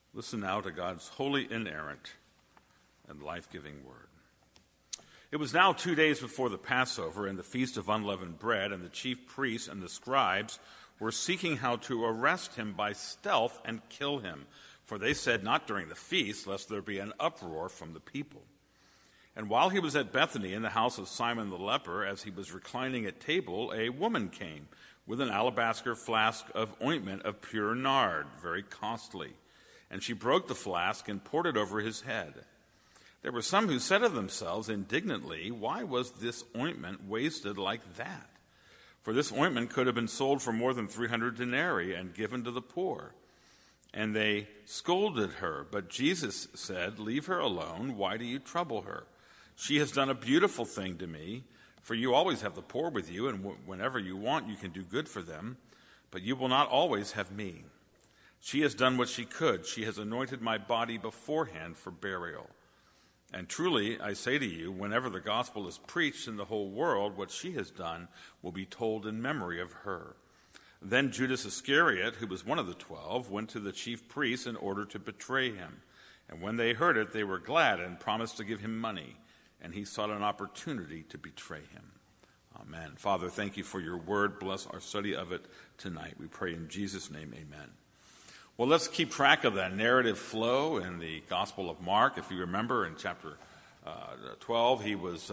Listen now to God's holy, inerrant, and life-giving word. It was now 2 days before the Passover and the Feast of Unleavened Bread, and the chief priests and the scribes were seeking how to arrest him by stealth and kill him. For they said, not during the feast, lest there be an uproar from the people. And while he was at Bethany in the house of Simon the leper, as he was reclining at table, a woman came with an alabaster flask of ointment of pure nard, very costly. And she broke the flask and poured it over his head. There were some who said to themselves indignantly, why was this ointment wasted like that? For this ointment could have been sold for more than 300 denarii and given to the poor. And they scolded her, but Jesus said, leave her alone. Why do you trouble her? She has done a beautiful thing to me, for you always have the poor with you, and whenever you want, you can do good for them, but you will not always have me. She has done what she could. She has anointed my body beforehand for burial. And truly, I say to you, whenever the gospel is preached in the whole world, what she has done will be told in memory of her. Then Judas Iscariot, who was one of the 12, went to the chief priests in order to betray him. And when they heard it, they were glad and promised to give him money. And he sought an opportunity to betray him. Amen. Father, thank you for your word. Bless our study of it tonight. We pray in Jesus' name, amen. Well, let's keep track of that narrative flow in the Gospel of Mark. If you remember, in chapter 12, he was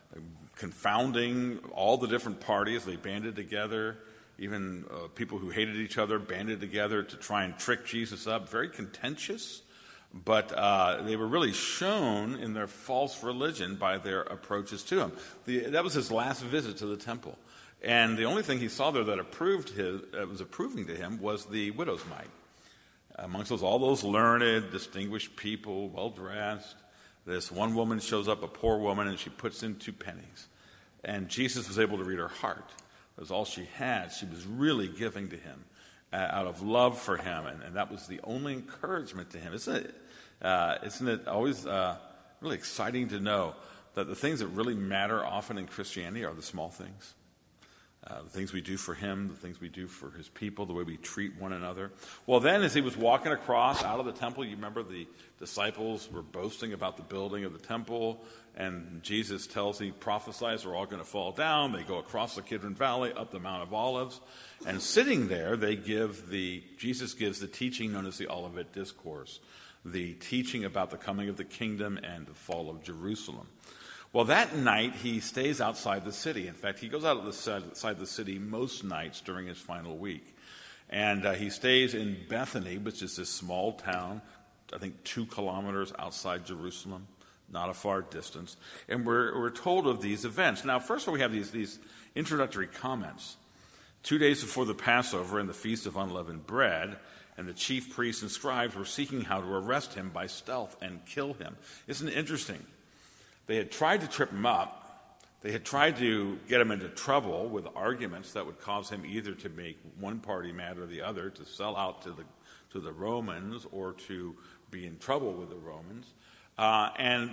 confounding all the different parties. They banded together. Even people who hated each other banded together to try and trick Jesus up. Very contentious, but they were really shown in their false religion by their approaches to him. That was his last visit to the temple. And the only thing he saw there that was approving to him was the widow's mite. Amongst all those learned, distinguished people, well-dressed, this one woman shows up, a poor woman, and she puts in 2 pennies. And Jesus was able to read her heart. That was all she had. She was really giving to him out of love for him, and that was the only encouragement to him. Isn't it always really exciting to know that the things that really matter often in Christianity are the small things? The things we do for him, the things we do for his people, the way we treat one another. Well, then as he was walking across out of the temple, you remember the disciples were boasting about the building of the temple, and Jesus prophesies they're all going to fall down. They go across the Kidron Valley, up the Mount of Olives, and sitting there, Jesus gives the teaching known as the Olivet Discourse, the teaching about the coming of the kingdom and the fall of Jerusalem. Well, that night, he stays outside the city. In fact, he goes outside the city most nights during his final week. And he stays in Bethany, which is this small town, I think 2 kilometers outside Jerusalem, not a far distance. And we're told of these events. Now, first of all, we have these introductory comments. 2 days before the Passover and the Feast of Unleavened Bread, and the chief priests and scribes were seeking how to arrest him by stealth and kill him. Isn't it interesting? They had tried to trip him up. They had tried to get him into trouble with arguments that would cause him either to make one party mad or the other, to sell out to the Romans or to be in trouble with the Romans. I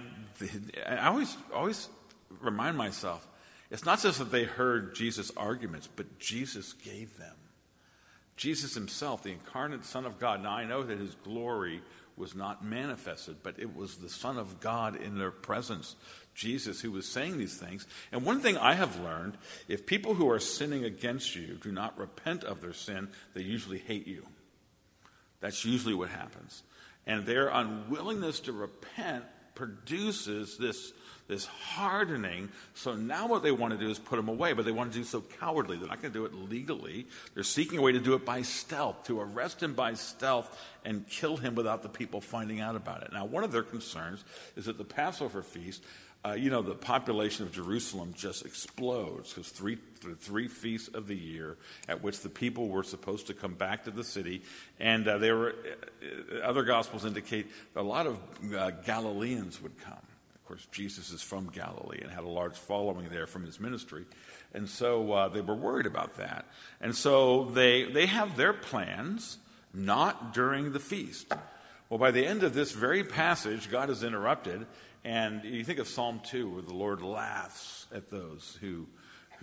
always remind myself, it's not just that they heard Jesus' arguments, but Jesus gave them. Jesus himself, the incarnate Son of God. Now, I know that his glory was not manifested, but it was the Son of God in their presence, Jesus, who was saying these things. And one thing I have learned, if people who are sinning against you do not repent of their sin, they usually hate you. That's usually what happens. And their unwillingness to repent produces this hardening. So now what they want to do is put him away, but they want to do so cowardly. They're not going to do it legally. They're seeking a way to do it by stealth, to arrest him by stealth and kill him without the people finding out about it. Now, one of their concerns is that the Passover feast, the population of Jerusalem just explodes because the 3 feasts of the year at which the people were supposed to come back to the city, and other Gospels indicate that a lot of Galileans would come. Of course, Jesus is from Galilee and had a large following there from his ministry. And so they were worried about that. And so they have their plans, not during the feast. Well, by the end of this very passage, God is interrupted. And you think of Psalm 2, where the Lord laughs at those who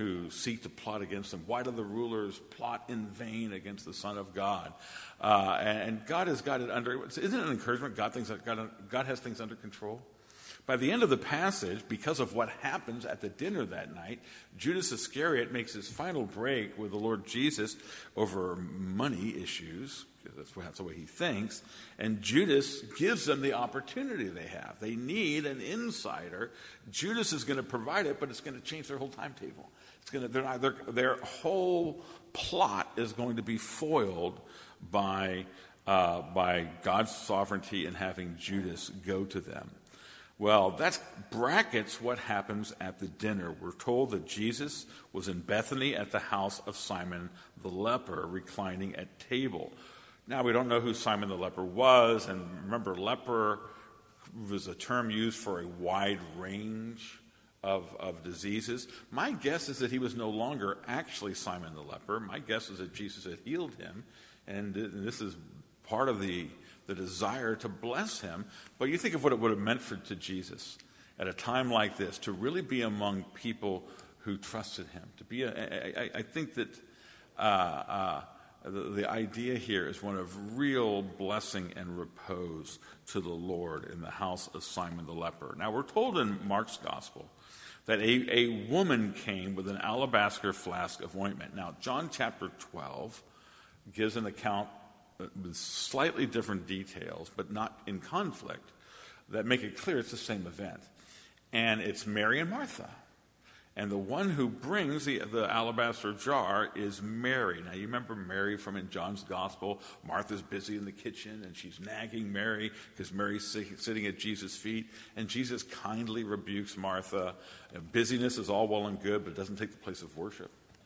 who seek to plot against him. Why do the rulers plot in vain against the Son of God? And God has got it under. Isn't it an encouragement? God has things under control. By the end of the passage, because of what happens at the dinner that night, Judas Iscariot makes his final break with the Lord Jesus over money issues, because that's the way he thinks, and Judas gives them the opportunity they have. They need an insider. Judas is going to provide it, but it's going to change their whole timetable. Their whole plot is going to be foiled by God's sovereignty in having Judas go to them. Well, that brackets what happens at the dinner. We're told that Jesus was in Bethany at the house of Simon the leper, reclining at table. Now, we don't know who Simon the leper was, and remember, leper was a term used for a wide range of diseases. My guess is that he was no longer actually Simon the leper. My guess is that Jesus had healed him, and this is part of the desire to bless him. But you think of what it would have meant to Jesus at a time like this, to really be among people who trusted him. I think that the idea here is one of real blessing and repose to the Lord in the house of Simon the leper. Now, we're told in Mark's gospel that a woman came with an alabaster flask of ointment. Now, John chapter 12 gives an account with slightly different details, but not in conflict, that make it clear it's the same event. And it's Mary and Martha. And the one who brings the alabaster jar is Mary. Now, you remember Mary from in John's gospel. Martha's busy in the kitchen, and she's nagging Mary because Mary's sitting at Jesus' feet. And Jesus kindly rebukes Martha. Busyness is all well and good, but it doesn't take the place of worship.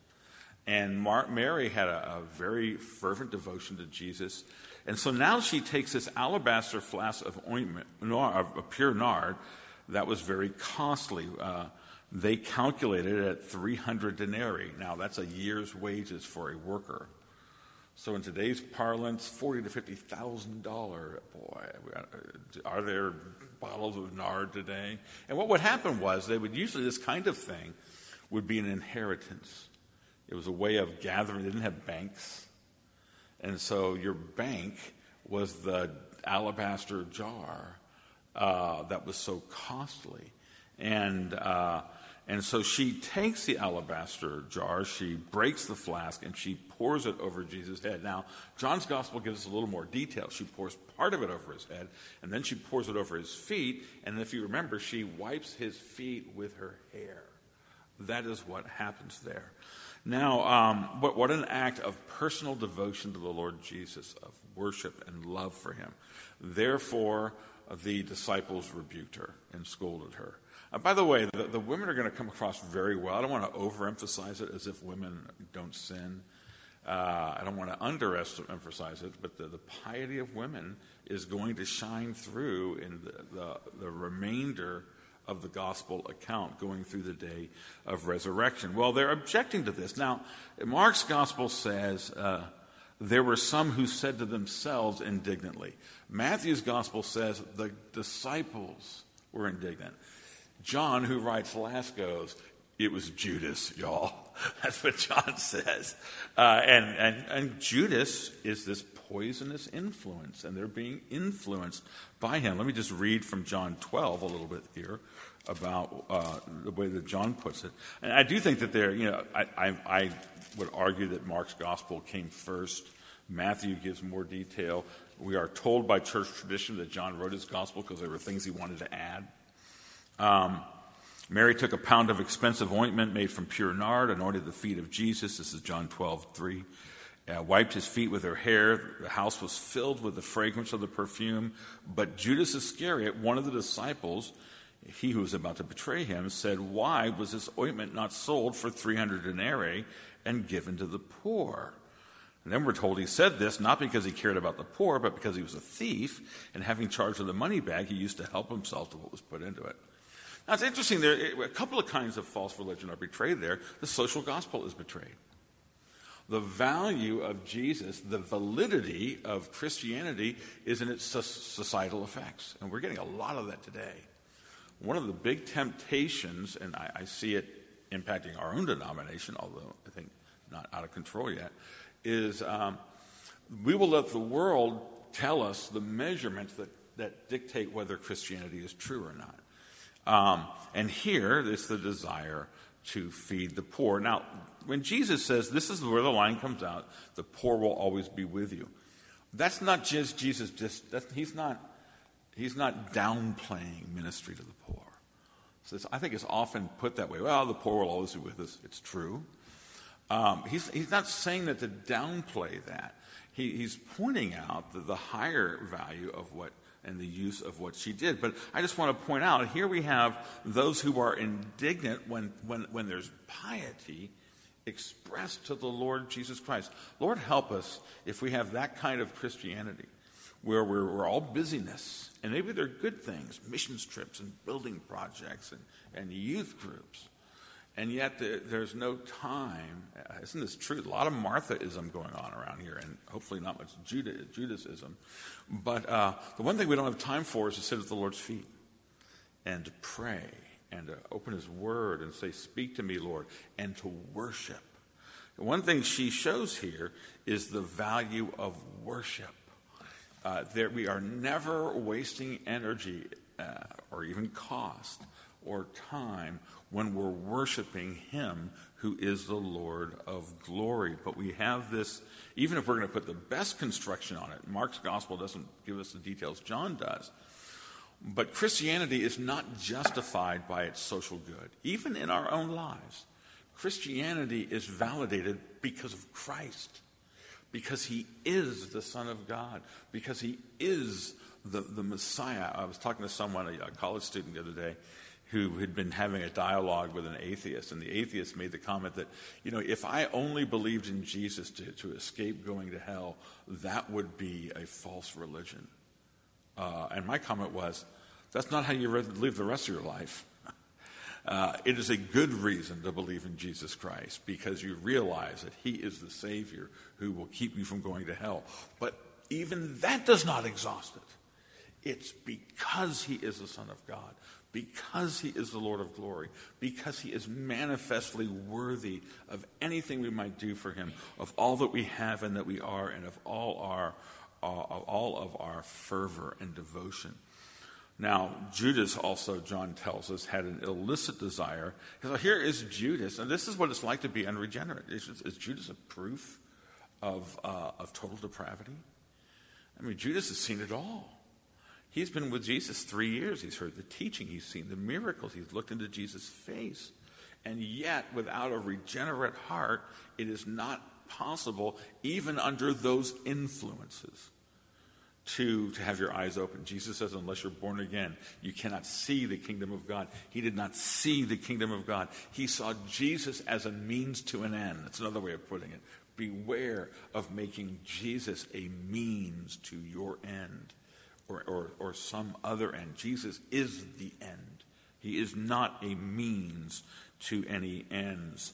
And Mary had a very fervent devotion to Jesus. And so now she takes this alabaster flask of ointment, of pure nard, that was very costly. They calculated it at 300 denarii. Now, that's a year's wages for a worker. So in today's parlance, $40,000 to $50,000. Boy, are there bottles of nard today? And what would happen was they would usually, this kind of thing would be an inheritance. It was a way of gathering. They didn't have banks. And so your bank was the alabaster jar that was so costly. And so she takes the alabaster jar, she breaks the flask, and she pours it over Jesus' head. Now, John's gospel gives us a little more detail. She pours part of it over his head, and then she pours it over his feet. And if you remember, she wipes his feet with her hair. That is what happens there. Now, what an act of personal devotion to the Lord Jesus, of worship and love for him. Therefore, the disciples rebuked her and scolded her. By the way, the women are going to come across very well. I don't want to overemphasize it as if women don't sin. I don't want to underemphasize it, but the piety of women is going to shine through in the remainder of the gospel account going through the day of resurrection. Well, they're objecting to this. Now, Mark's gospel says there were some who said to themselves indignantly. Matthew's gospel says the disciples were indignant. John, who writes last, goes, it was Judas, y'all. That's what John says. And Judas is this poisonous influence, and they're being influenced by him. Let me just read from John 12 a little bit here about the way that John puts it. And I do think that I would argue that Mark's gospel came first. Matthew gives more detail. We are told by church tradition that John wrote his gospel because there were things he wanted to add. Mary took a pound of expensive ointment made from pure nard, anointed the feet of Jesus. This is John 12:3. Wiped his feet with her hair. The house was filled with the fragrance of the perfume. But Judas Iscariot, one of the disciples, he who was about to betray him, said, why was this ointment not sold for 300 denarii and given to the poor? And then we're told he said this not because he cared about the poor, but because he was a thief, and having charge of the money bag, he used to help himself to what was put into it. Now, it's interesting. A couple of kinds of false religion are betrayed there. The social gospel is betrayed. The value of Jesus, the validity of Christianity is in its societal effects. And we're getting a lot of that today. One of the big temptations, and I see it impacting our own denomination, although I think not out of control yet, is we will let the world tell us the measurements that dictate whether Christianity is true or not. And here is the desire to feed the poor. Now, when Jesus says, this is where the line comes out, the poor will always be with you. That's not just Jesus, he's not downplaying ministry to the poor. So I think it's often put that way. Well, the poor will always be with us. It's true. He's not saying that to downplay that. He's pointing out the higher value of what and the use of what she did. But I just want to point out, here we have those who are indignant when there's piety expressed to the Lord Jesus Christ. Lord, help us if we have that kind of Christianity where we're all busyness, and maybe they're good things, missions trips and building projects and youth groups, and yet there's no time. Isn't this true? A lot of Marthaism going on around here, and hopefully not much Judasism. But the one thing we don't have time for is to sit at the Lord's feet and to pray and to open his word and say, speak to me, Lord, and to worship. One thing she shows here is the value of worship. We are never wasting energy or even cost or time when we're worshiping him who is the Lord of glory. But we have this, even if we're going to put the best construction on it, Mark's gospel doesn't give us the details, John does. But Christianity is not justified by its social good. Even in our own lives, Christianity is validated because of Christ, because he is the Son of God, because he is the Messiah. I was talking to someone, a college student the other day, who had been having a dialogue with an atheist, and the atheist made the comment that, if I only believed in Jesus to escape going to hell, that would be a false religion. And my comment was, that's not how you live the rest of your life. It is a good reason to believe in Jesus Christ, because you realize that he is the Savior who will keep you from going to hell. But even that does not exhaust it. It's because he is the Son of God, because he is the Lord of glory, because he is manifestly worthy of anything we might do for him, of all that we have and that we are, and of all of our fervor and devotion. Now, Judas also, John tells us, had an illicit desire. So here is Judas, and this is what it's like to be unregenerate. Is Judas a proof of total depravity? I mean, Judas has seen it all. He's been with Jesus 3 years. He's heard the teaching. He's seen the miracles. He's looked into Jesus' face. And yet, without a regenerate heart, it is not possible, even under those influences, to have your eyes open. Jesus says, unless you're born again, you cannot see the kingdom of God. He did not see the kingdom of God. He saw Jesus as a means to an end. That's another way of putting it. Beware of making Jesus a means to your end or some other end. Jesus is the end. He is not a means to any ends.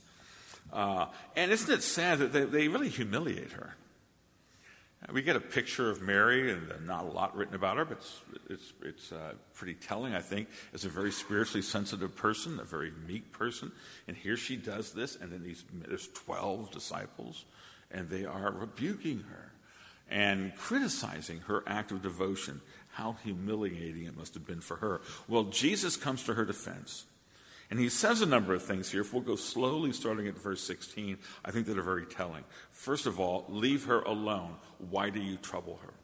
And isn't it sad that they really humiliate her? We get a picture of Mary, and not a lot written about her, but it's pretty telling, I think, as a very spiritually sensitive person, a very meek person. And here she does this, and then there's 12 disciples, and they are rebuking her and criticizing her act of devotion. How humiliating it must have been for her. Well, Jesus comes to her defense. And he says a number of things here. If we'll go slowly, starting at verse 16, I think that are very telling. First of all, leave her alone. Why do you trouble her?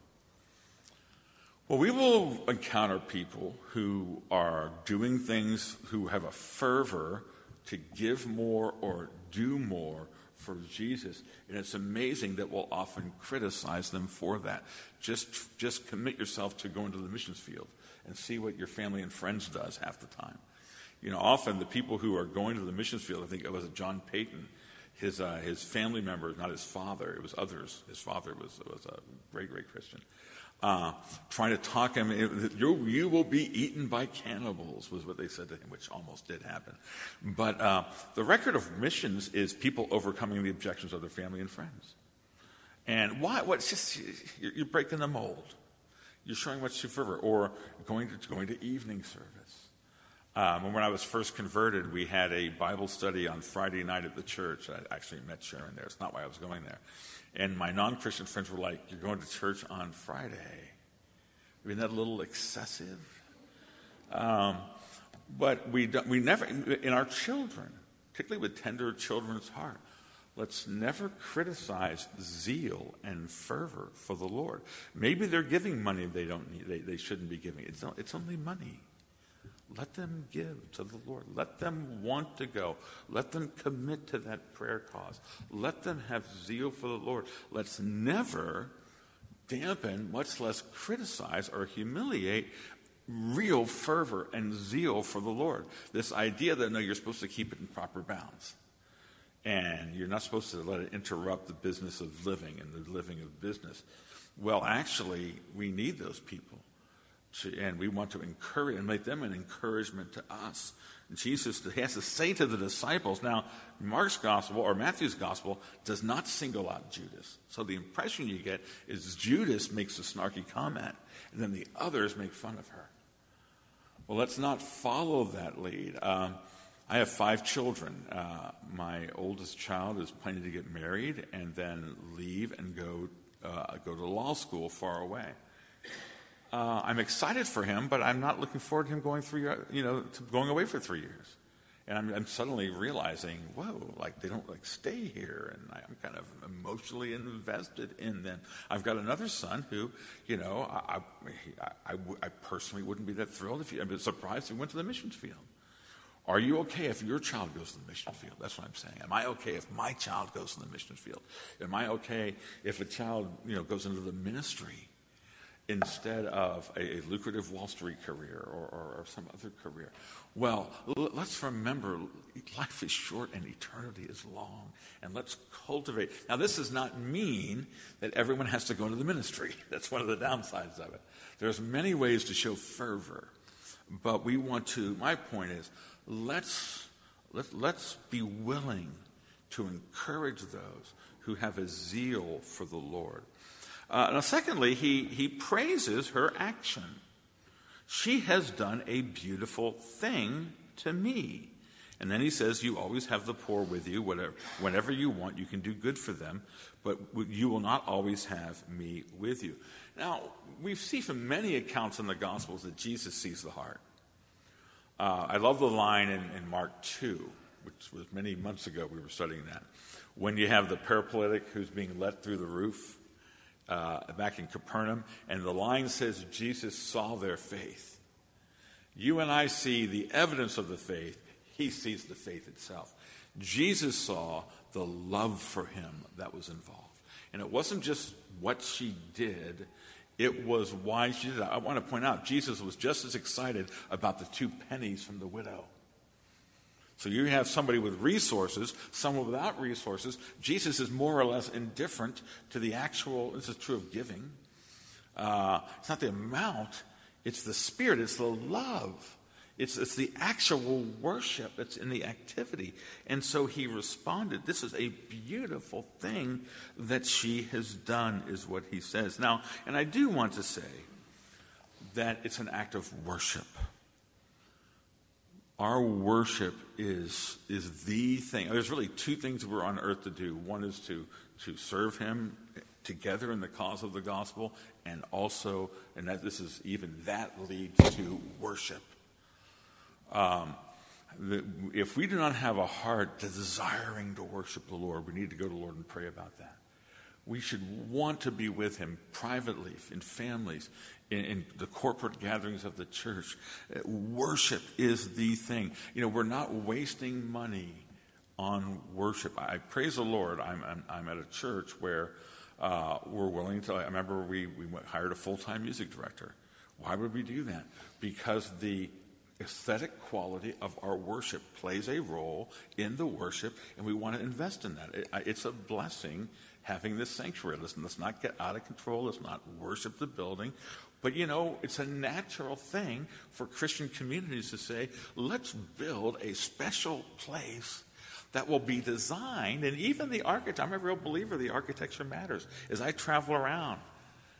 Well, we will encounter people who are doing things, who have a fervor to give more or do more for Jesus. And it's amazing that we'll often criticize them for that. Just commit yourself to going to the missions field and see what your family and friends does half the time. Often the people who are going to the missions field, I think it was John Payton, his family members, not his father, it was others. His father was a great, great Christian. Trying to talk him, you will be eaten by cannibals, was what they said to him, which almost did happen. But the record of missions is people overcoming the objections of their family and friends. And why? What's just you're breaking the mold. You're showing much fervor, or going to evening service. When I was first converted, we had a Bible study on Friday night at the church. I actually met Sharon there. It's not why I was going there. And my non-Christian friends were like, "You're going to church on Friday? Isn't that a little excessive?" But we never, in our children, particularly with tender children's heart, let's never criticize zeal and fervor for the Lord. Maybe they're giving money they don't need, they shouldn't be giving. It's only money. Let them give to the Lord. Let them want to go. Let them commit to that prayer cause. Let them have zeal for the Lord. Let's never dampen, much less criticize or humiliate real fervor and zeal for the Lord. This idea that, no, you're supposed to keep it in proper bounds. And you're not supposed to let it interrupt the business of living and the living of business. Well, actually, we need those people. And we want to encourage and make them an encouragement to us. Jesus has to say to the disciples, now, Mark's gospel or Matthew's gospel does not single out Judas. So the impression you get is Judas makes a snarky comment, and then the others make fun of her. Well, let's not follow that lead. I have 5 children. My oldest child is planning to get married and then leave and go to law school far away. I'm excited for him, but I'm not looking forward to him going going away for 3 years. And I'm suddenly realizing, whoa, like they don't stay here, and I'm kind of emotionally invested in them. I've got another son who, I personally wouldn't be that thrilled if I'd be surprised if he went to the missions field. Are you okay if your child goes to the mission field? That's what I'm saying. Am I okay if my child goes to the mission field? Am I okay if a child, goes into the ministry instead of a lucrative Wall Street career or some other career? Well, let's remember life is short and eternity is long. And let's cultivate. Now, this does not mean that everyone has to go into the ministry. That's one of the downsides of it. There's many ways to show fervor. But we want to, my point is, let's be willing to encourage those who have a zeal for the Lord. Now, secondly, he praises her action. She has done a beautiful thing to me. And then he says, you always have the poor with you. Whenever you want, you can do good for them. But you will not always have me with you. Now, we see from many accounts in the Gospels that Jesus sees the heart. I love the line in Mark 2, which was many months ago we were studying that. When you have the paralytic who's being let through the roof, back in Capernaum, and the line says Jesus saw their faith. You and I see the evidence of the faith. He sees the faith itself. Jesus saw the love for him that was involved. And it wasn't just what she did, it was why she did it. I want to point out, Jesus was just as excited about the 2 pennies from the widow. So you have somebody with resources, someone without resources. Jesus is more or less indifferent to the actual, this is true of giving. It's not the amount, it's the spirit, it's the love. It's the actual worship that's in the activity. And so he responded, this is a beautiful thing that she has done, is what he says. Now, and I do want to say that it's an act of worship. Our worship is the thing. There's really 2 things we're on earth to do. One is to serve him together in the cause of the gospel, and also, and that leads to worship. If we do not have a heart desiring to worship the Lord, we need to go to the Lord and pray about that. We should want to be with him privately, in families, in the corporate gatherings of the church. Worship is the thing. We're not wasting money on worship. I praise the Lord. I'm at a church where we're willing to. I remember we hired a full-time music director. Why would we do that? Because the aesthetic quality of our worship plays a role in the worship, and we want to invest in that. It's a blessing having this sanctuary. Listen, let's not get out of control. Let's not worship the building. But, it's a natural thing for Christian communities to say, let's build a special place that will be designed. And even the architect, I'm a real believer the architecture matters. As I travel around,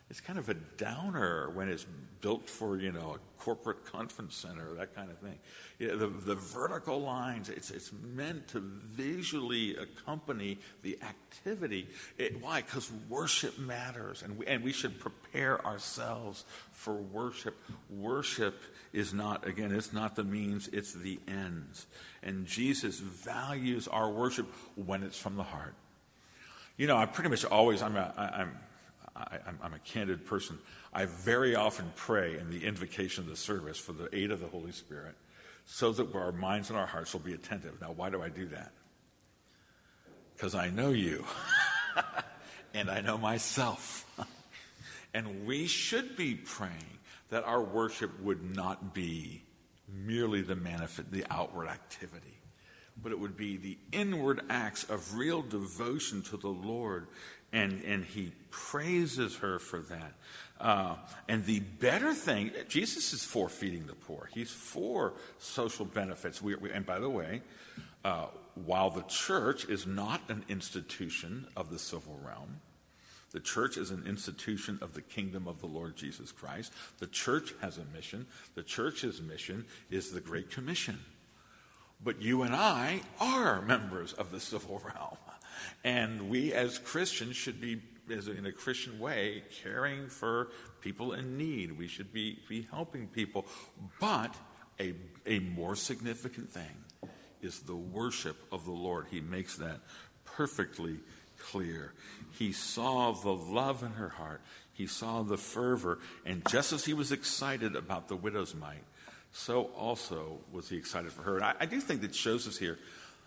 It's kind of a downer when it's built for, a corporate conference center, that kind of thing. The vertical lines, it's meant to visually accompany the activity. Why? Because worship matters, and we should prepare ourselves for worship. Worship is not, again, it's not the means, it's the ends. And Jesus values our worship when it's from the heart. I pretty much always, I'm a candid person. I very often pray in the invocation of the service for the aid of the Holy Spirit so that our minds and our hearts will be attentive. Now, why do I do that? Because I know you and I know myself. And we should be praying that our worship would not be merely the outward activity, but it would be the inward acts of real devotion to the Lord. And he praises her for that. And the better thing, Jesus is for feeding the poor. He's for social benefits. And by the way, while the church is not an institution of the civil realm, the church is an institution of the kingdom of the Lord Jesus Christ. The church has a mission. The church's mission is the Great Commission. But you and I are members of the civil realm. And we as Christians should be, in a Christian way, caring for people in need. We should be helping people. But a more significant thing is the worship of the Lord. He makes that perfectly clear. He saw the love in her heart. He saw the fervor. And just as he was excited about the widow's mite, so also was he excited for her. And I do think that shows us here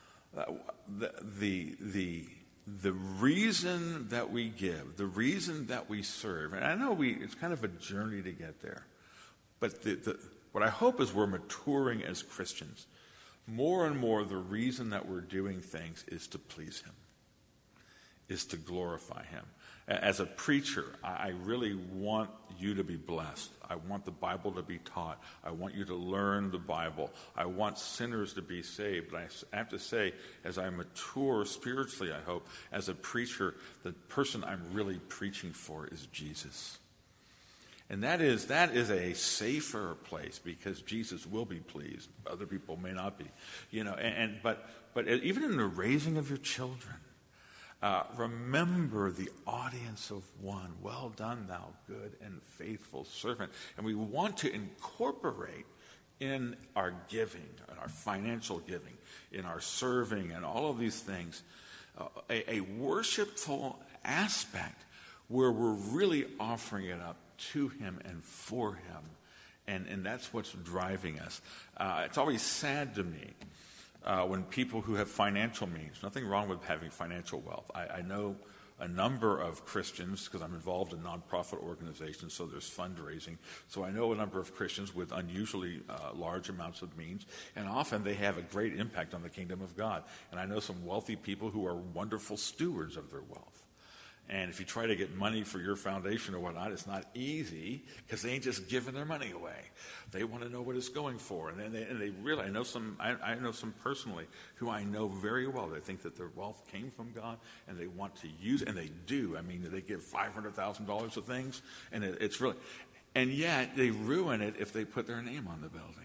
the reason that we give, the reason that we serve. And I know it's kind of a journey to get there. But what I hope is we're maturing as Christians. More and more, the reason that we're doing things is to please him, is to glorify him. As a preacher, I really want you to be blessed. I want the Bible to be taught. I want you to learn the Bible. I want sinners to be saved. But I have to say, as I mature spiritually, I hope, as a preacher, the person I'm really preaching for is Jesus. And that is a safer place because Jesus will be pleased. Other people may not be. But even in the raising of your children, remember the audience of one. Well done, thou good and faithful servant. And we want to incorporate in our giving, in our financial giving, in our serving, and all of these things, a worshipful aspect where we're really offering it up to him and for him. And that's what's driving us. It's always sad to me when people who have financial means, nothing wrong with having financial wealth. I know a number of Christians, because I'm involved in nonprofit organizations, so there's fundraising. So I know a number of Christians with unusually large amounts of means, and often they have a great impact on the kingdom of God. And I know some wealthy people who are wonderful stewards of their wealth. And if you try to get money for your foundation or whatnot, it's not easy because they ain't just giving their money away. They want to know what it's going for, and they really. I know some personally who I know very well. They think that their wealth came from God, and they want to use it, and they do. I mean, they give $500,000 to things, and it's really, and yet they ruin it if they put their name on the building.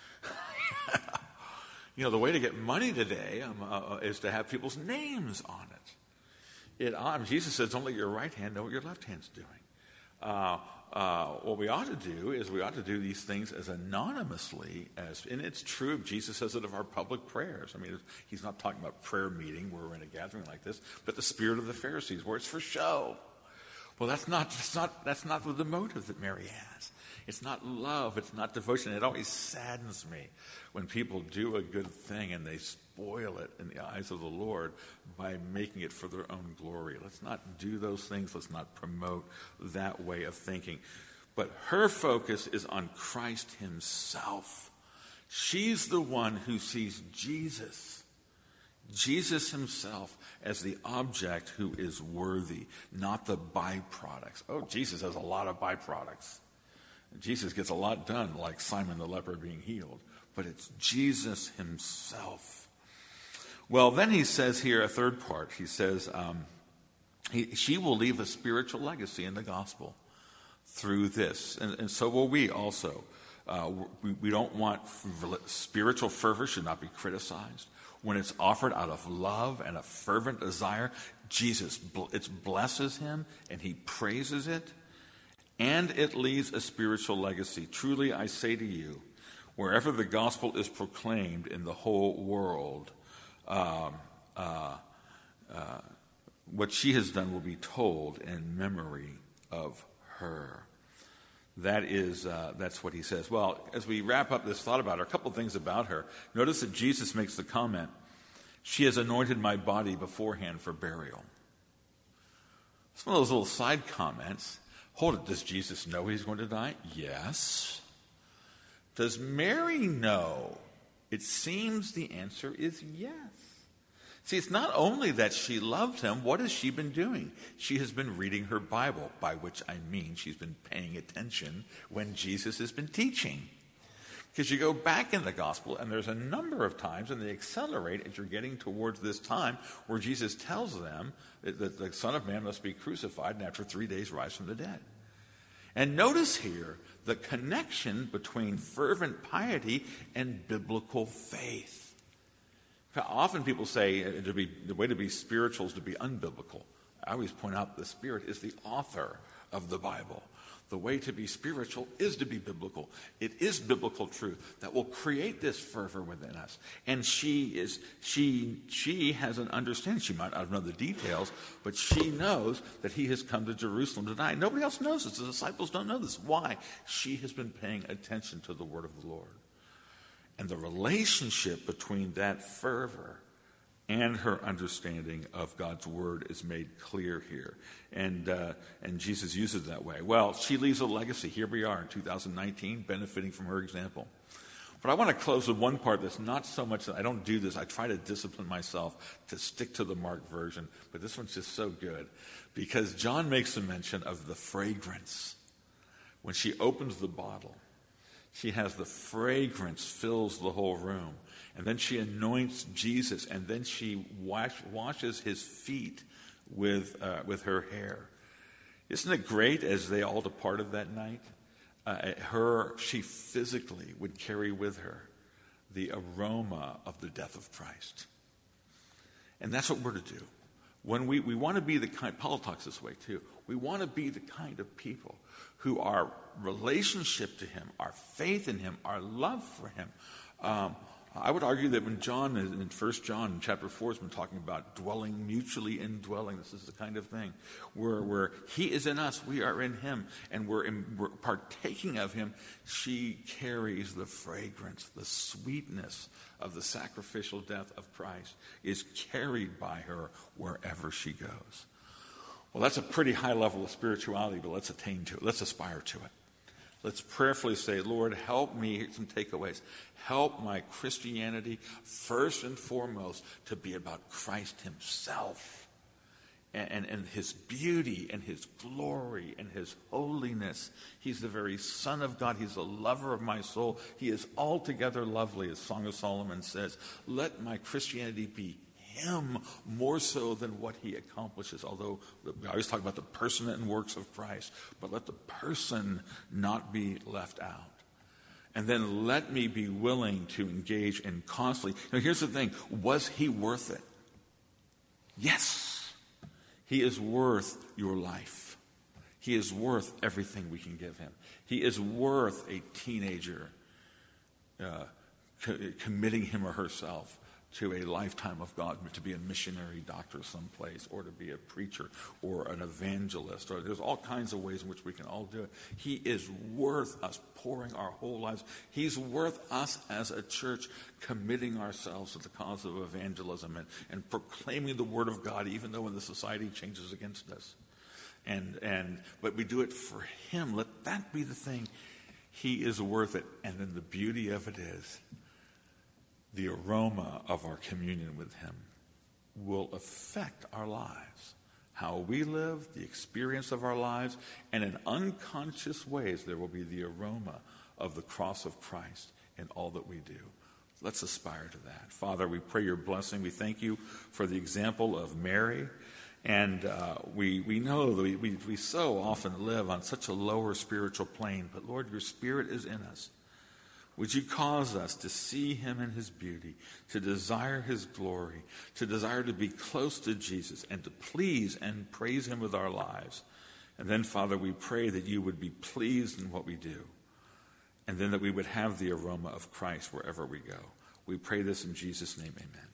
The way to get money today is to have people's names on it. Jesus says, don't let your right hand know what your left hand's doing. What we ought to do is we ought to do these things as anonymously and it's true. Jesus says it of our public prayers. I mean, he's not talking about prayer meeting where we're in a gathering like this, but the spirit of the Pharisees where it's for show. Well, that's not the motive that Mary has. It's not love. It's not devotion. It always saddens me when people do a good thing and they spoil it in the eyes of the Lord by making it for their own glory. Let's not do those things. Let's not promote that way of thinking. But her focus is on Christ himself. She's the one who sees Jesus himself as the object who is worthy, not the byproducts. Oh, Jesus has a lot of byproducts. Jesus gets a lot done, like Simon the leper being healed. But it's Jesus himself. Well, then he says here a third part. He says she will leave a spiritual legacy in the gospel. through this. And so will we also. We don't want spiritual fervor should not be criticized. When it's offered out of love and a fervent desire, Jesus, it blesses him and he praises it. And it leaves a spiritual legacy. Truly, I say to you, wherever the gospel is proclaimed in the whole world, what she has done will be told in memory of her. That's what he says. Well, as we wrap up this thought about her, a couple of things about her. Notice that Jesus makes the comment, she has anointed my body beforehand for burial. It's one of those little side comments. Hold it, does Jesus know he's going to die? Yes. Does Mary know? It seems the answer is yes. See, it's not only that she loved him, what has she been doing? She has been reading her Bible, by which I mean she's been paying attention when Jesus has been teaching. Because you go back in the gospel, and there's a number of times, and they accelerate as you're getting towards this time, where Jesus tells them that the Son of Man must be crucified and after 3 days rise from the dead. And notice here the connection between fervent piety and biblical faith. Often people say the way to be spiritual is to be unbiblical. I always point out the Spirit is the author of the Bible. The way to be spiritual is to be biblical. It is biblical truth that will create this fervor within us. And she has an understanding. She might not know the details, but she knows that he has come to Jerusalem to die. Nobody else knows this. The disciples don't know this. Why? She has been paying attention to the word of the Lord. And the relationship between that fervor and her understanding of God's word is made clear here. And Jesus uses it that way. Well, she leaves a legacy. Here we are in 2019, benefiting from her example. But I want to close with one part that's not so much that I don't do this. I try to discipline myself to stick to the Mark version. But this one's just so good. Because John makes a mention of the fragrance. When she opens the bottle, she has the fragrance fills the whole room. And then she anoints Jesus, and then she washes his feet with her hair. Isn't it great as they all departed that night? She physically would carry with her the aroma of the death of Christ. And that's what we're to do. When we want to be the kind, Paul talks this way too, we want to be the kind of people who our relationship to him, our faith in him, our love for him. I would argue that when John, in 1 John chapter 4, has been talking about dwelling, mutually indwelling, this is the kind of thing where he is in us, we are in him, and we're partaking of him. She carries the fragrance, the sweetness of the sacrificial death of Christ is carried by her wherever she goes. Well, that's a pretty high level of spirituality, but let's attain to it. Let's aspire to it. Let's prayerfully say, Lord, help me. Here's some takeaways. Help my Christianity, first and foremost, to be about Christ himself and his beauty and his glory and his holiness. He's the very Son of God. He's the lover of my soul. He is altogether lovely, as Song of Solomon says. Let my Christianity be him more so than what he accomplishes. Although we always talk about the person and works of Christ, but let the person not be left out. And then let me be willing to engage in constantly. Now here's the thing. Was he worth it? Yes. He is worth your life. He is worth everything we can give him. He is worth a teenager committing him or herself to a lifetime of God, to be a missionary doctor someplace, or to be a preacher, or an evangelist, or there's all kinds of ways in which we can all do it. He is worth us pouring our whole lives. He's worth us as a church committing ourselves to the cause of evangelism and proclaiming the word of God, even though when the society changes against us. But we do it for him. Let that be the thing. He is worth it. And then the beauty of it is, the aroma of our communion with him will affect our lives. How we live, the experience of our lives, and in unconscious ways there will be the aroma of the cross of Christ in all that we do. Let's aspire to that. Father, we pray your blessing. We thank you for the example of Mary And we know that we so often live on such a lower spiritual plane. But Lord, your Spirit is in us. Would you cause us to see him in his beauty, to desire his glory, to desire to be close to Jesus, and to please and praise him with our lives. And then, Father, we pray that you would be pleased in what we do, and then that we would have the aroma of Christ wherever we go. We pray this in Jesus' name, amen.